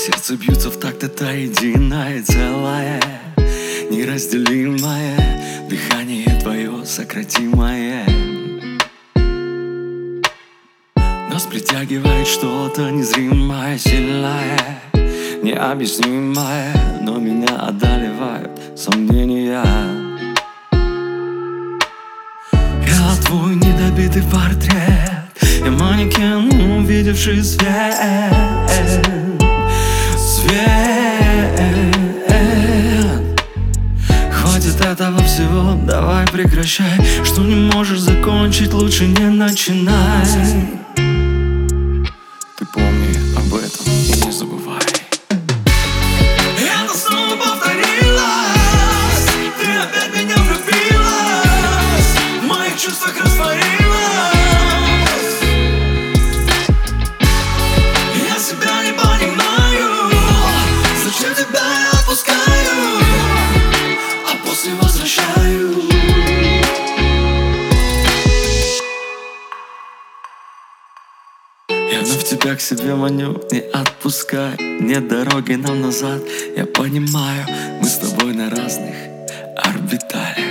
Сердце бьются в такт, это единое целое, неразделимое, дыхание твое сократимое. Нас притягивает что-то незримое, сильное, необъяснимое, но меня одолевают сомнения. Я твой недобитый портрет, я манекен, увидевший свет. Хватит этого всего, давай прекращай. Что не можешь закончить, лучше не начинай. Ты помни об этом и не забывай. Это снова повторилось, ты опять меня влюбилась, в моих чувствах растворилась. Я себя не понимаю, зачем тебя я отпускаю, а после возвращаю. Я вновь тебя к себе маню, не отпускай. Нет дороги нам назад, я понимаю, мы с тобой на разных орбиталях.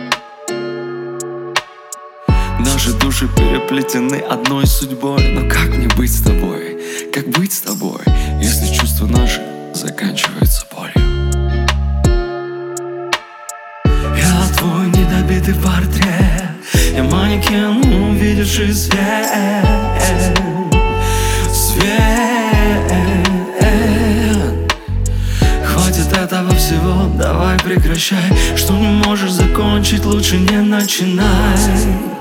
Наши души переплетены одной судьбой. Но как мне быть с тобой? Как быть с тобой, если чувства наши заканчиваются болью? Я твой недобитый портрет, я манекен, увидевший свет. Хватит этого всего, давай прекращай. Что не можешь закончить, лучше не начинай.